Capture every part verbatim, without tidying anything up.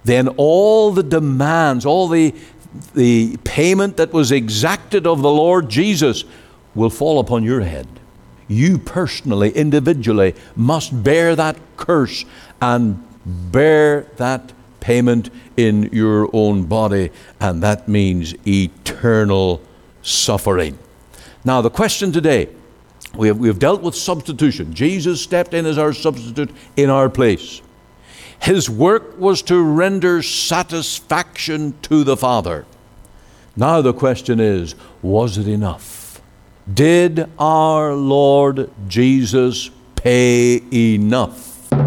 then all the demands, all the, the payment that was exacted of the Lord Jesus will fall upon your head. You personally, individually, must bear that curse and bear that payment in your own body, and that means eternal suffering. Now, the question today, we have, we have dealt with substitution. Jesus stepped in as our substitute in our place. His work was to render satisfaction to the Father. Now the question is, was it enough? Did our Lord Jesus pay enough?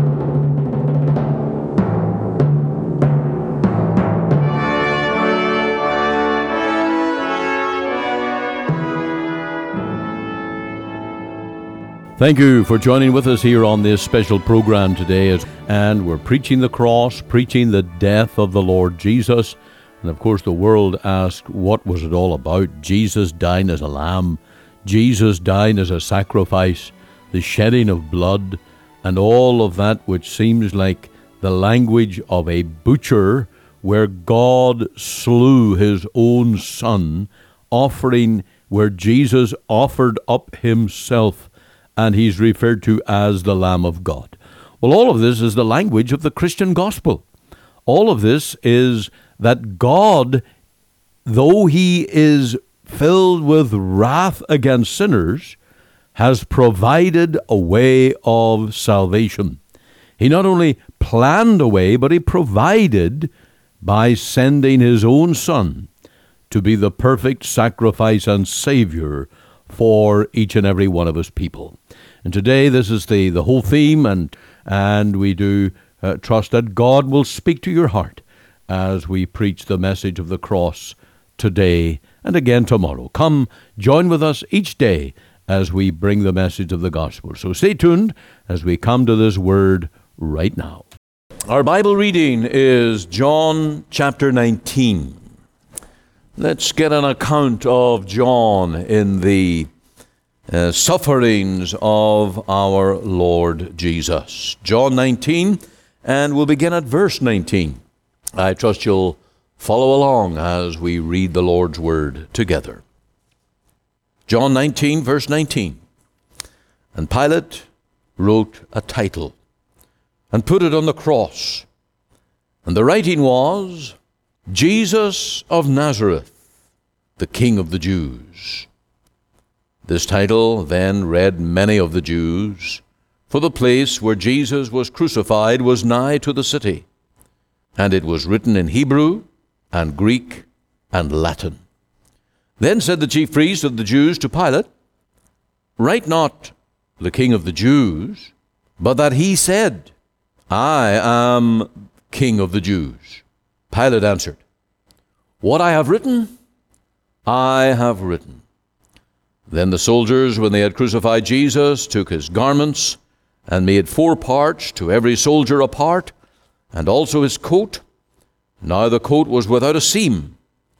Thank you for joining with us here on this special program today. And we're preaching the cross, preaching the death of the Lord Jesus. And of course the world asked, what was it all about? Jesus dying as a lamb, Jesus dying as a sacrifice, the shedding of blood, and all of that which seems like the language of a butcher, where God slew his own son, offering where Jesus offered up himself, and he's referred to as the Lamb of God. Well, all of this is the language of the Christian gospel. All of this is that God, though he is filled with wrath against sinners, has provided a way of salvation. He not only planned a way, but he provided by sending his own Son to be the perfect sacrifice and Savior for each and every one of his people. And today this is the, the whole theme, and and we do uh, trust that God will speak to your heart as we preach the message of the cross today and again tomorrow. Come, join with us each day as we bring the message of the gospel. So stay tuned as we come to this word right now. Our Bible reading is John chapter nineteen. Let's get an account of John in the uh, sufferings of our Lord Jesus. John nineteen, and we'll begin at verse nineteen. I trust you'll follow along as we read the Lord's word together. John nineteen, verse nineteen. And Pilate wrote a title and put it on the cross. And the writing was, Jesus of Nazareth, the King of the Jews. This title then read many of the Jews, for the place where Jesus was crucified was nigh to the city, and it was written in Hebrew and Greek and Latin. Then said the chief priest of the Jews to Pilate, Write not the King of the Jews, but that he said, I am King of the Jews. Pilate answered, What I have written, I have written. Then the soldiers, when they had crucified Jesus, took his garments and made four parts, to every soldier a part, and also his coat. Now the coat was without a seam,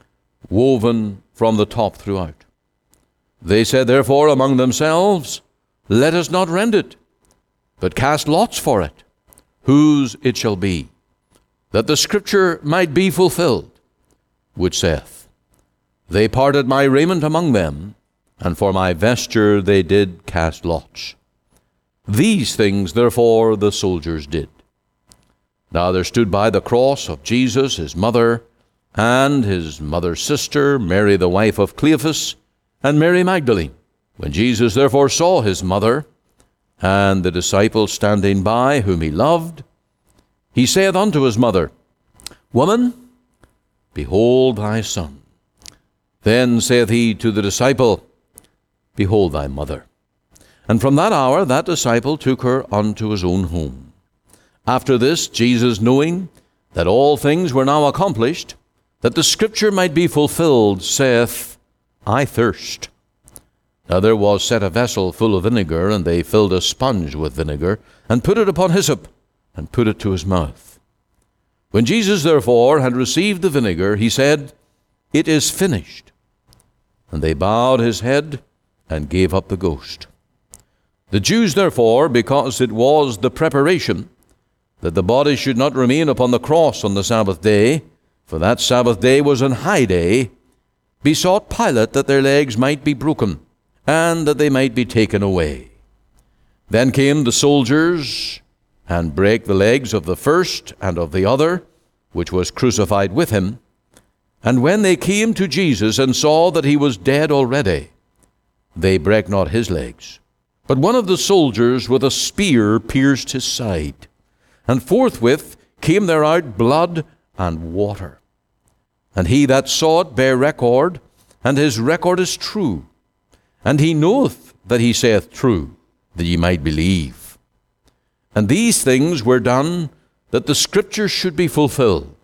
woven from the top throughout. They said therefore among themselves, Let us not rend it, but cast lots for it, whose it shall be, that the scripture might be fulfilled, which saith, They parted my raiment among them, and for my vesture they did cast lots. These things therefore the soldiers did. Now there stood by the cross of Jesus his mother, and his mother's sister, Mary the wife of Cleophas, and Mary Magdalene. When Jesus therefore saw his mother, and the disciple standing by, whom he loved, he saith unto his mother, Woman, behold thy son. Then saith he to the disciple, Behold thy mother. And from that hour that disciple took her unto his own home. After this, Jesus, knowing that all things were now accomplished, that the scripture might be fulfilled, saith, I thirst. Now there was set a vessel full of vinegar, and they filled a sponge with vinegar, and put it upon hyssop, and put it to his mouth. When Jesus therefore had received the vinegar, he said, It is finished. And they bowed his head, and gave up the ghost. The Jews therefore, because it was the preparation, that the body should not remain upon the cross on the Sabbath day, for that Sabbath day was an high day, besought Pilate that their legs might be broken, and that they might be taken away. Then came the soldiers, and brake the legs of the first and of the other, which was crucified with him. And when they came to Jesus, and saw that he was dead already, they brake not his legs. But one of the soldiers with a spear pierced his side, and forthwith came there out blood and water. And he that saw it bare record, and his record is true. And he knoweth that he saith true, that ye might believe. And these things were done, that the Scripture should be fulfilled.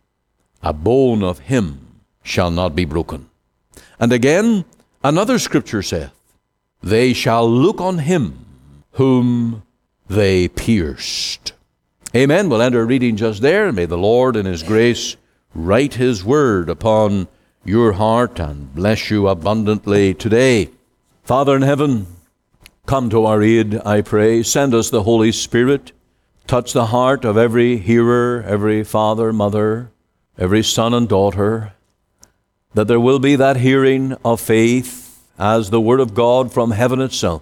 A bone of him shall not be broken. And again, another Scripture saith, they shall look on him whom they pierced. Amen. We'll end our reading just there. May the Lord in his grace write his word upon your heart and bless you abundantly today. Father in heaven, come to our aid, I pray. Send us the Holy Spirit. Touch the heart of every hearer, every father, mother, every son and daughter, that there will be that hearing of faith as the word of God from heaven itself.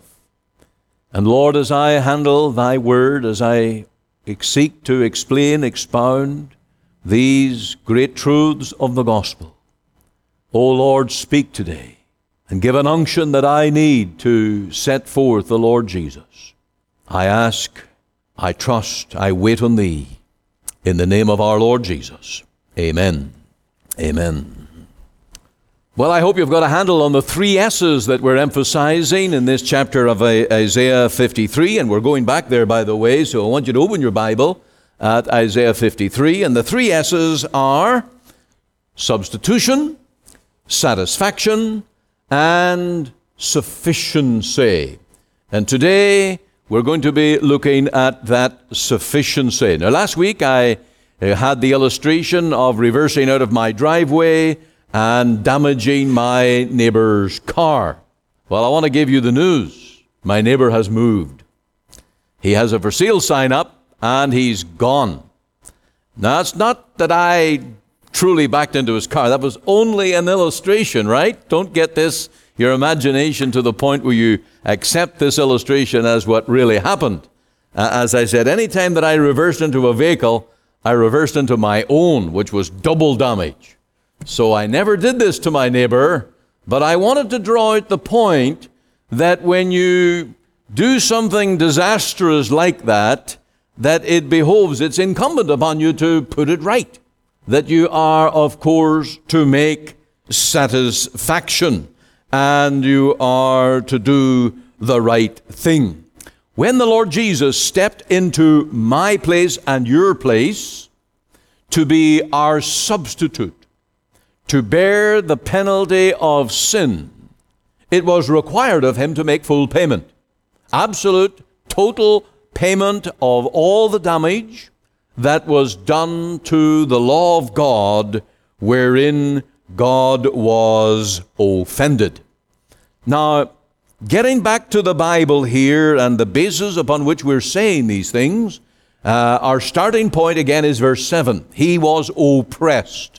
And Lord, as I handle thy word, as I seek to explain, expound these great truths of the gospel, O Lord, speak today and give an unction that I need to set forth the Lord Jesus. I ask, I trust, I wait on thee, in the name of our Lord Jesus. Amen. Amen. Well, I hope you've got a handle on the three S's that we're emphasizing in this chapter of Isaiah fifty-three, and we're going back there, by the way, so I want you to open your Bible at Isaiah fifty-three, and the three S's are substitution, satisfaction, and sufficiency. And today, we're going to be looking at that sufficiency. Now, last week, I had the illustration of reversing out of my driveway and damaging my neighbor's car. Well, I want to give you the news. My neighbor has moved. He has a for sale sign up, and he's gone. Now, it's not that I truly backed into his car. That was only an illustration, right? Don't get this, your imagination, to the point where you accept this illustration as what really happened. Uh, as I said, anytime that I reversed into a vehicle, I reversed into my own, which was double damage. So I never did this to my neighbor, but I wanted to draw out the point that when you do something disastrous like that, that it behoves, it's incumbent upon you to put it right. That you are, of course, to make satisfaction, and you are to do the right thing. When the Lord Jesus stepped into my place and your place to be our substitute, to bear the penalty of sin, it was required of him to make full payment. Absolute, total payment of all the damage that was done to the law of God, wherein God was offended. Now, getting back to the Bible here and the basis upon which we're saying these things, uh, our starting point again is verse seven. He was oppressed.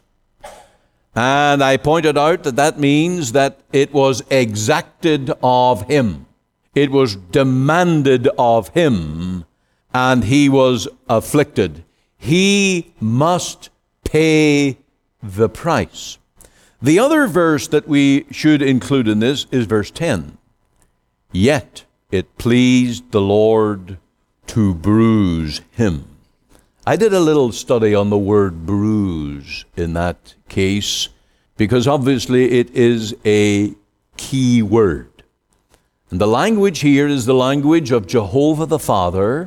And I pointed out that that means that it was exacted of him. It was demanded of him, and he was afflicted. He must pay the price. The other verse that we should include in this is verse ten. Yet it pleased the Lord to bruise him. I did a little study on the word bruise in that case, because obviously it is a key word. And the language here is the language of Jehovah the Father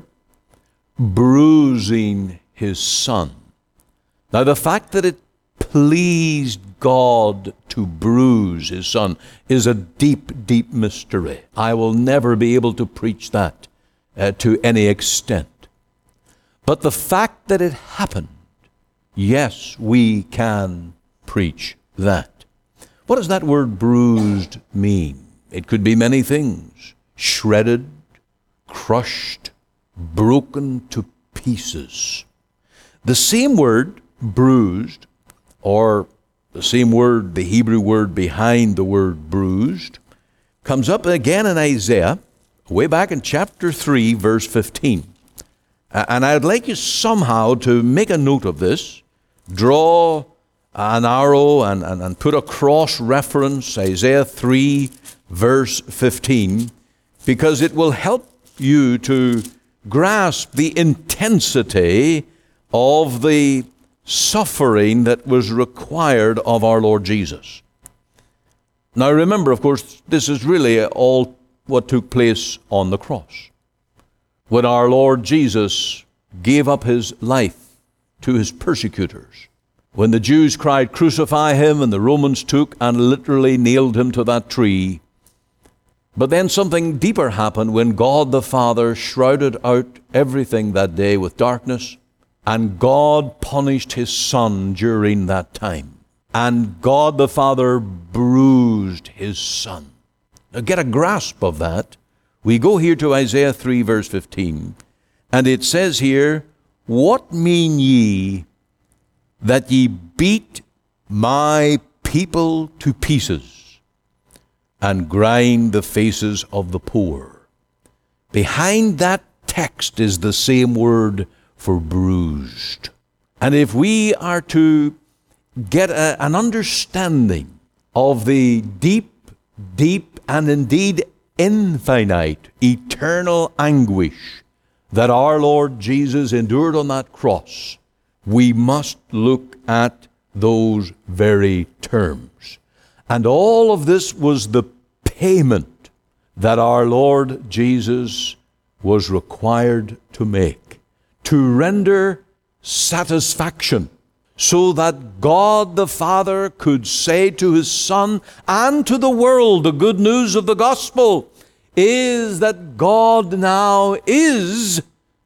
bruising his Son. Now, the fact that it pleased God to bruise his Son is a deep, deep mystery. I will never be able to preach that uh, to any extent. But the fact that it happened, yes, we can preach that. What does that word bruised mean? It could be many things. Shredded, crushed, broken to pieces. The same word, bruised, or the same word, the Hebrew word behind the word bruised, comes up again in Isaiah, way back in chapter three, verse fifteen. And I'd like you somehow to make a note of this, draw an arrow and, and, and put a cross-reference, Isaiah three, verse fifteen, because it will help you to grasp the intensity of the suffering that was required of our Lord Jesus. Now remember, of course, this is really all what took place on the cross, when our Lord Jesus gave up his life to his persecutors. When the Jews cried, "Crucify him," and the Romans took and literally nailed him to that tree. But then something deeper happened when God the Father shrouded out everything that day with darkness, and God punished his Son during that time. And God the Father bruised his Son. Now get a grasp of that. We go here to Isaiah three, verse fifteen, and it says here, "What mean ye that ye beat my people to pieces and grind the faces of the poor?" Behind that text is the same word for bruised. And if we are to get a, an understanding of the deep, deep, and indeed infinite, eternal anguish that our Lord Jesus endured on that cross, we must look at those very terms. And all of this was the payment that our Lord Jesus was required to make, to render satisfaction, so that God the Father could say to his Son and to the world, the good news of the gospel is that God now is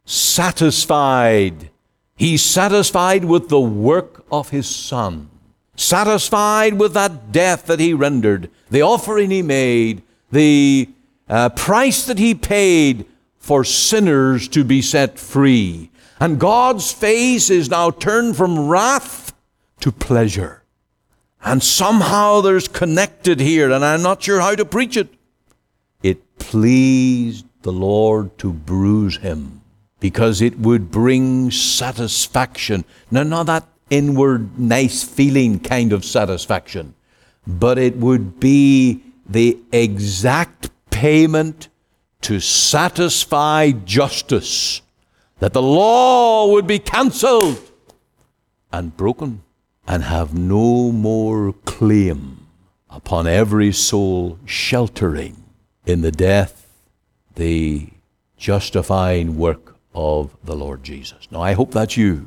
satisfied. He's satisfied with the work of his Son, satisfied with that death that he rendered, the offering he made, the uh, price that he paid for sinners to be set free. And God's face is now turned from wrath to pleasure. And somehow there's connected here, and I'm not sure how to preach it. It pleased the Lord to bruise him, because it would bring satisfaction. Now, not that inward, nice feeling kind of satisfaction, but it would be the exact payment to satisfy justice, that the law would be cancelled and broken and have no more claim upon every soul sheltering in the death, the justifying work of the Lord Jesus. Now, I hope that's you.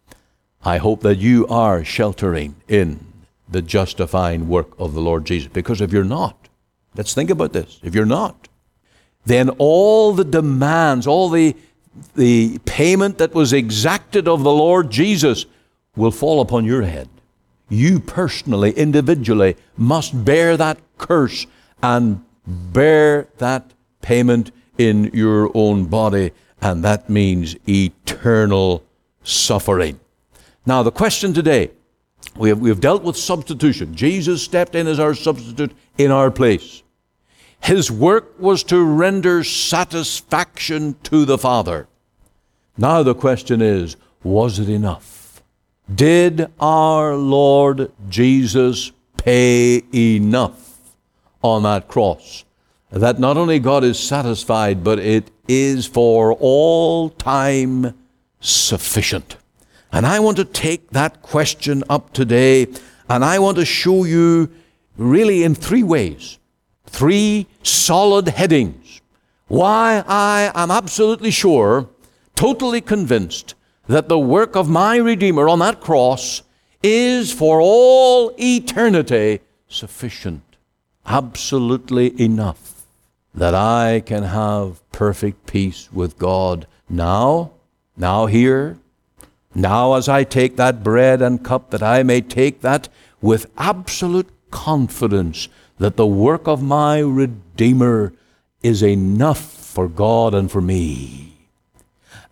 I hope that you are sheltering in the justifying work of the Lord Jesus. Because if you're not, let's think about this. If you're not, then all the demands, all the the payment that was exacted of the Lord Jesus will fall upon your head. You personally, individually, must bear that curse and bear that payment in your own body, and that means eternal suffering. Now, the question today, we have, we have dealt with substitution. Jesus stepped in as our substitute in our place. His work was to render satisfaction to the Father. Now the question is, was it enough? Did our Lord Jesus pay enough on that cross that not only God is satisfied, but it is for all time sufficient? And I want to take that question up today, and I want to show you really in three ways, three solid headings, why I am absolutely sure, totally convinced, that the work of my Redeemer on that cross is for all eternity sufficient, absolutely enough, that I can have perfect peace with God now, now here, now as I take that bread and cup, that I may take that with absolute confidence that the work of my Redeemer is enough for God and for me.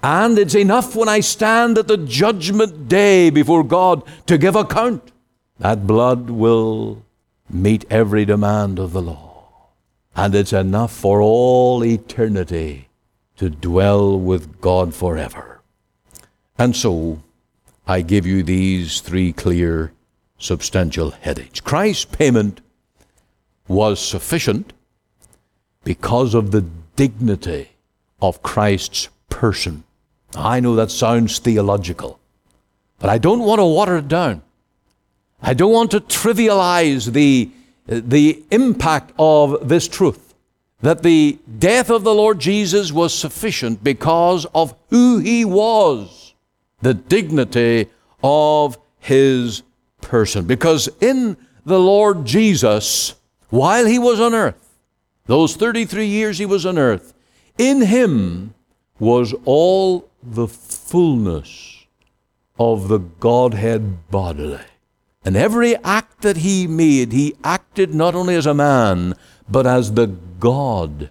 And it's enough when I stand at the judgment day before God to give account. That blood will meet every demand of the law. And it's enough for all eternity to dwell with God forever. And so, I give you these three clear, substantial headings. Christ's payment was sufficient because of the dignity of Christ's person. I know that sounds theological, but I don't want to water it down. I don't want to trivialize the, the impact of this truth, that the death of the Lord Jesus was sufficient because of who he was, the dignity of his person. Because in the Lord Jesus, while he was on earth, those thirty-three years he was on earth, in him was all the fullness of the Godhead bodily. And every act that he made, he acted not only as a man, but as the God-man.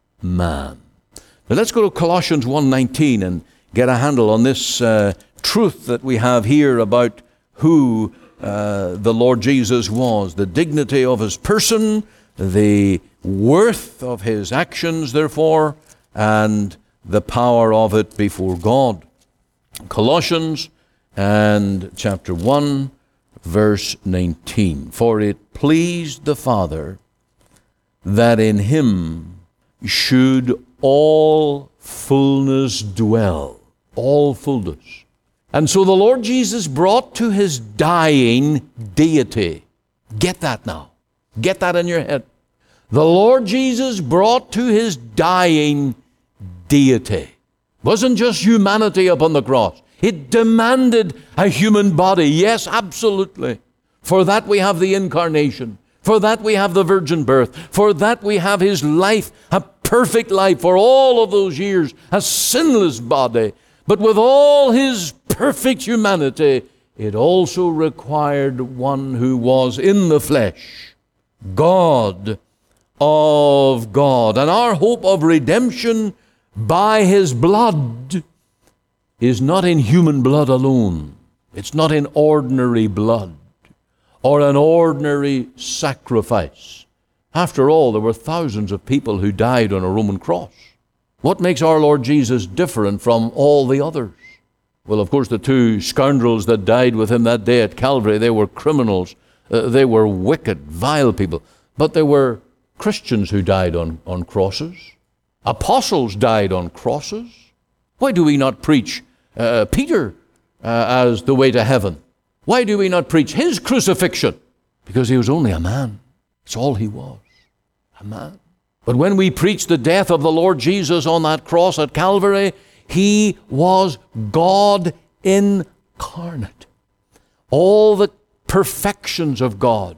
Now let's go to Colossians one nineteen and get a handle on this uh, truth that we have here about who uh, the Lord Jesus was, the dignity of his person, the worth of his actions, therefore, and the power of it before God. Colossians and chapter one, verse nineteen. For it pleased the Father that in him should all fullness dwell. All fullness. And so the Lord Jesus brought to his dying deity. Get that now. Get that in your head. The Lord Jesus brought to his dying deity. Wasn't just humanity upon the cross. It demanded a human body. Yes, absolutely. For that we have the incarnation. For that we have the virgin birth. For that we have his life, a perfect life for all of those years, a sinless body. But with all his perfect humanity, it also required one who was in the flesh, God of God. And our hope of redemption by his blood is not in human blood alone. It's not in ordinary blood or an ordinary sacrifice. After all, there were thousands of people who died on a Roman cross. What makes our Lord Jesus different from all the others? Well, of course, the two scoundrels that died with him that day at Calvary, they were criminals. Uh, they were wicked, vile people. But there were Christians who died on, on crosses. Apostles died on crosses. Why do we not preach uh, Peter uh, as the way to heaven? Why do we not preach his crucifixion? Because he was only a man. That's all he was, a man. But when we preach the death of the Lord Jesus on that cross at Calvary, he was God incarnate. All the perfections of God,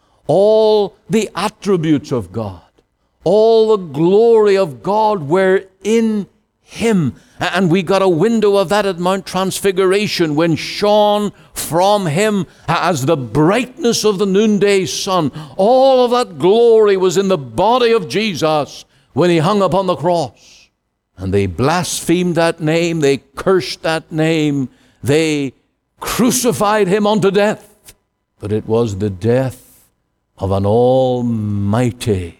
all the attributes of God, all the glory of God were in him. And we got a window of that at Mount Transfiguration when shone from him as the brightness of the noonday sun. All of that glory was in the body of Jesus when he hung upon the cross. And they blasphemed that name, they cursed that name, they crucified him unto death. But it was the death of an almighty,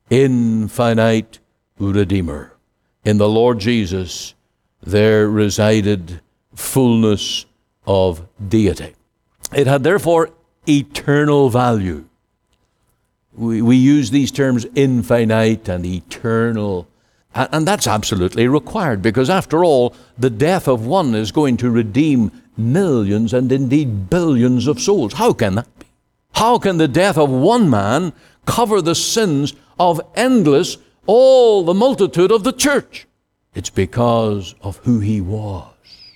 infinite Redeemer. In the Lord Jesus, there resided fullness of deity. It had therefore eternal value. We, we use these terms infinite and eternal, and, and that's absolutely required because after all, the death of one is going to redeem millions and indeed billions of souls. How can that be? How can the death of one man cover the sins of endless, all the multitude of the church? It's because of who he was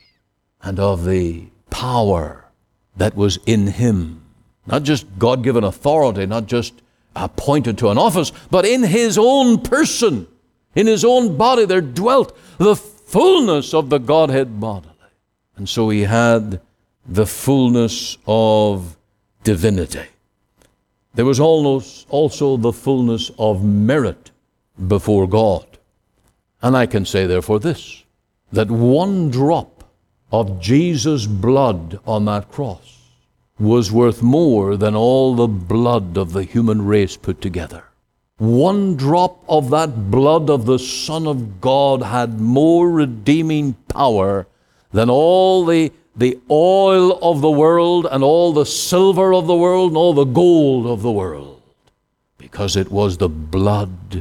and of the power that was in him. Not just God-given authority, not just appointed to an office, but in his own person, in his own body, there dwelt the fullness of the Godhead bodily. And so he had the fullness of divinity. There was almost also the fullness of merit before God. And I can say therefore this, that one drop of Jesus' blood on that cross was worth more than all the blood of the human race put together. One drop of that blood of the Son of God had more redeeming power than all the, the oil of the world and all the silver of the world and all the gold of the world, because it was the blood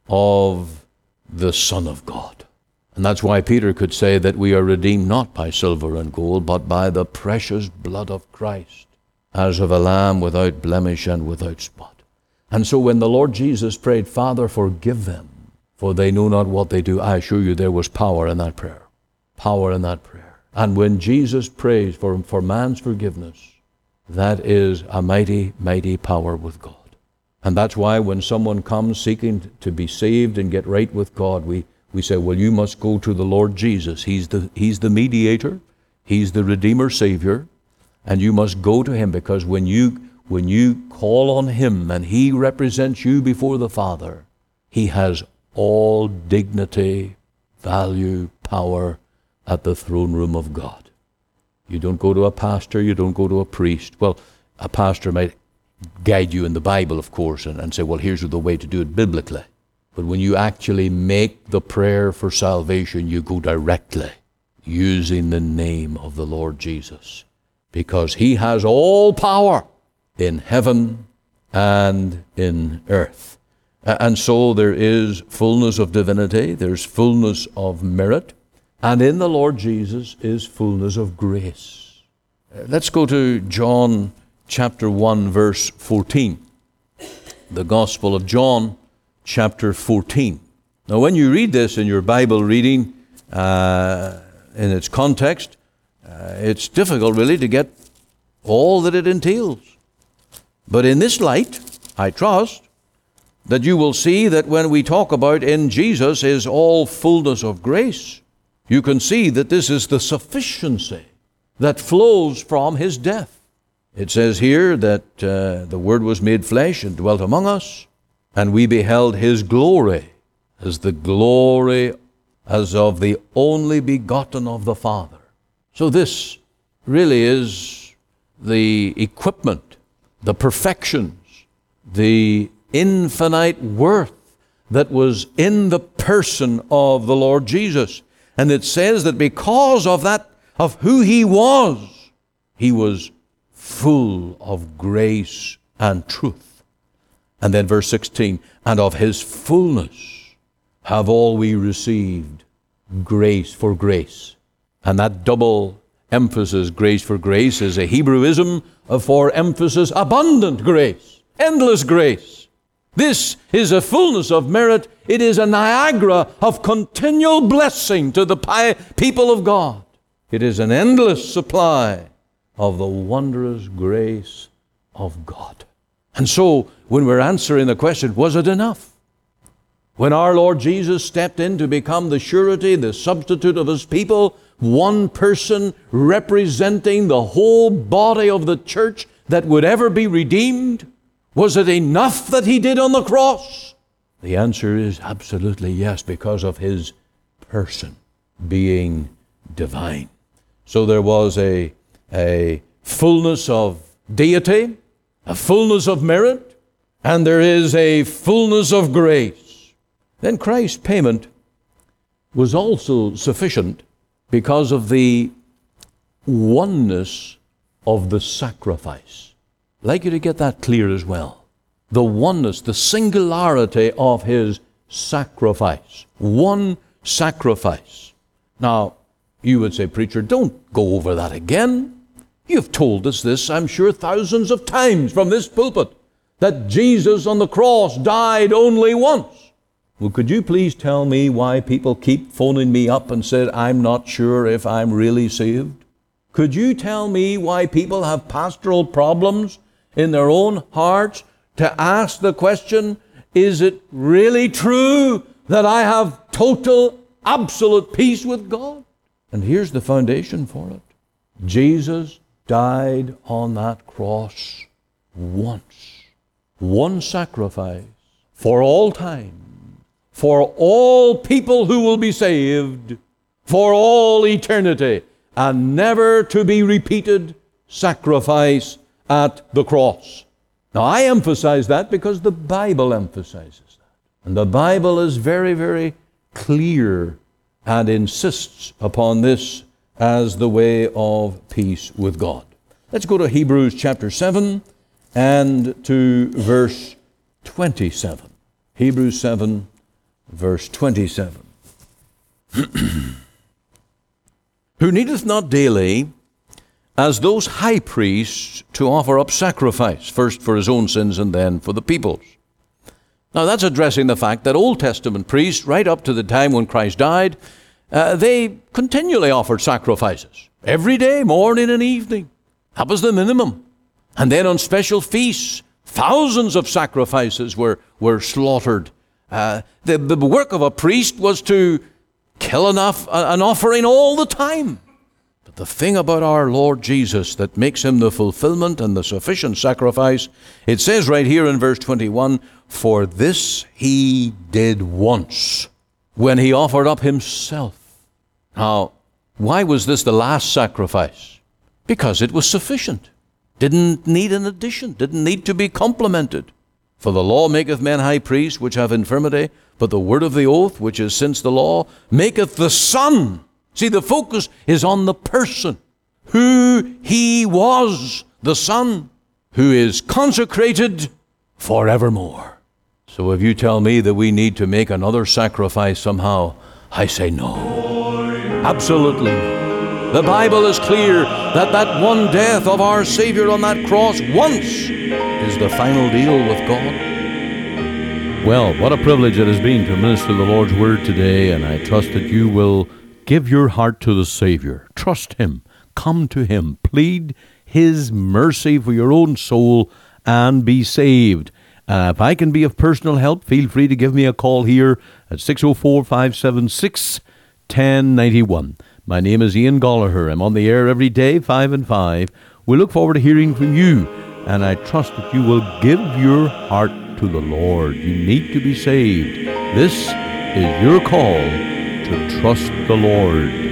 of the Son of God. And that's why Peter could say that we are redeemed not by silver and gold, but by the precious blood of Christ, as of a lamb without blemish and without spot. And so when the Lord Jesus prayed, Father, forgive them, for they know not what they do, I assure you there was power in that prayer. Power in that prayer. And when Jesus prays for, for man's forgiveness, that is a mighty, mighty power with God. And that's why when someone comes seeking to be saved and get right with God, we, we say, well, you must go to the Lord Jesus. He's the, he's the mediator. He's the Redeemer, Savior. And you must go to Him, because when you when you call on Him and He represents you before the Father, He has all dignity, value, power at the throne room of God. You don't go to a pastor, you don't go to a priest. Well, a pastor might guide you in the Bible, of course, and, and say, well, here's the way to do it biblically. But when you actually make the prayer for salvation, you go directly using the name of the Lord Jesus, because He has all power in heaven and in earth. And so there is fullness of divinity, there's fullness of merit, and in the Lord Jesus is fullness of grace. Let's go to John chapter one, verse fourteen. The Gospel of John, chapter fourteen. Now, when you read this in your Bible reading, uh, in its context, uh, it's difficult really to get all that it entails. But in this light, I trust that you will see that when we talk about in Jesus is all fullness of grace, you can see that this is the sufficiency that flows from His death. It says here that uh, the Word was made flesh and dwelt among us, and we beheld His glory as the glory as of the only begotten of the Father. So this really is the equipment, the perfections, the infinite worth that was in the person of the Lord Jesus. And it says that because of that, of who He was, He was full of grace and truth. And then verse sixteen, and of His fullness have all we received grace for grace. And that double emphasis, grace for grace, is a Hebrewism for emphasis, abundant grace, endless grace. This is a fullness of merit. It is a Niagara of continual blessing to the pi- people of God. It is an endless supply of the wondrous grace of God. And so, when we're answering the question, was it enough? When our Lord Jesus stepped in to become the surety, the substitute of His people, one person representing the whole body of the church that would ever be redeemed, was it enough that He did on the cross? The answer is absolutely yes, because of His person being divine. So there was a, a fullness of deity, a fullness of merit, and there is a fullness of grace. Then Christ's payment was also sufficient because of the oneness of the sacrifice. I'd like you to get that clear as well. The oneness, the singularity of His sacrifice. One sacrifice. Now, you would say, preacher, don't go over that again. You've told us this, I'm sure, thousands of times from this pulpit, that Jesus on the cross died only once. Well, could you please tell me why people keep phoning me up and said, I'm not sure if I'm really saved? Could you tell me why people have pastoral problems in their own hearts to ask the question, is it really true that I have total, absolute peace with God? And here's the foundation for it. Jesus died on that cross once. One sacrifice for all time, for all people who will be saved, for all eternity, and never to be repeated sacrifice at the cross. Now, I emphasize that because the Bible emphasizes that. And the Bible is very, very clear and insists upon this as the way of peace with God. Let's go to Hebrews chapter seven and to verse twenty-seven. Hebrews seven, verse twenty-seven. Who needeth not daily, as those high priests, to offer up sacrifice, first for his own sins and then for the people's. Now that's addressing the fact that Old Testament priests, right up to the time when Christ died, uh, they continually offered sacrifices. Every day, morning and evening. That was the minimum. And then on special feasts, thousands of sacrifices were, were slaughtered. Uh, the, the work of a priest was to kill enough, an offering all the time. But the thing about our Lord Jesus that makes him the fulfillment and the sufficient sacrifice, it says right here in verse twenty-one, for this he did once, when he offered up himself. Now, why was this the last sacrifice? Because it was sufficient. Didn't need an addition, didn't need to be complemented. For the law maketh men high priests which have infirmity, but the word of the oath, which is since the law, maketh the Son. See, the focus is on the person, who he was, the Son, who is consecrated forevermore. So if you tell me that we need to make another sacrifice somehow, I say no. Absolutely no. The Bible is clear that that one death of our Savior on that cross once is the final deal with God. Well, what a privilege it has been to minister the Lord's Word today, and I trust that you will give your heart to the Savior. Trust Him. Come to Him. Plead His mercy for your own soul and be saved. Uh, if I can be of personal help, feel free to give me a call here at six oh four, five seven six, one oh nine one. My name is Ian Gallagher. I'm on the air every day, five and five. We look forward to hearing from you, and I trust that you will give your heart to the Lord. You need to be saved. This is your call to trust the Lord.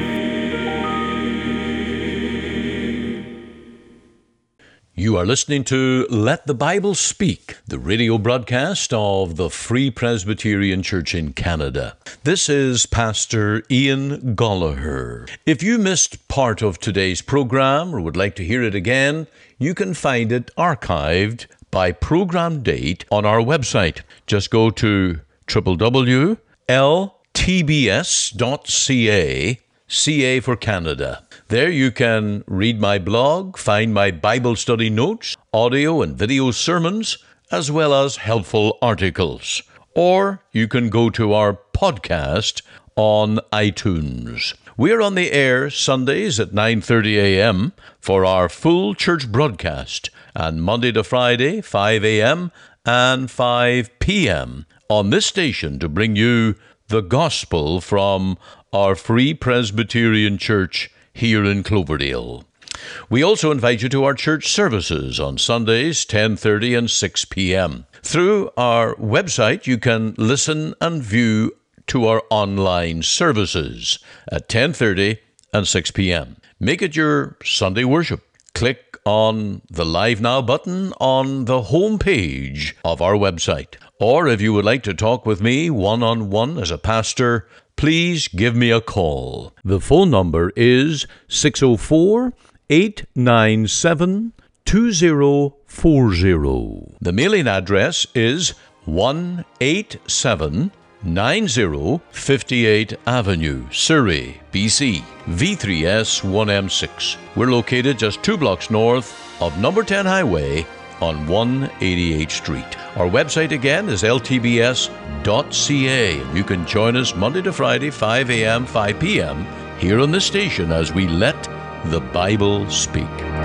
You are listening to Let the Bible Speak, the radio broadcast of the Free Presbyterian Church in Canada. This is Pastor Ian Gallagher. If you missed part of today's program or would like to hear it again, you can find it archived by program date on our website. Just go to w w w dot l t b s dot c a, C A for Canada. There you can read my blog, find my Bible study notes, audio and video sermons, as well as helpful articles. Or you can go to our podcast on iTunes. We're on the air Sundays at nine thirty a.m. for our full church broadcast, and Monday to Friday, five a.m. and five p.m. on this station to bring you the gospel from our Free Presbyterian Church here in Cloverdale. We also invite you to our church services on Sundays, ten thirty and six p.m. Through our website, you can listen and view to our online services at ten thirty and six p.m. Make it your Sunday worship. Click on the Live Now button on the home page of our website. Or if you would like to talk with me one-on-one as a pastor, please give me a call. The phone number is six oh four, eight nine seven, two oh four oh. The mailing address is one eighty-seven ninety fifty-eight Avenue, Surrey, B C, V three S one M six. We're located just two blocks north of number ten Highway on one eighty-eighth Street. Our website again is l t b s dot c a. You can join us Monday to Friday, five a.m., five p.m. here on this station as we let the Bible speak.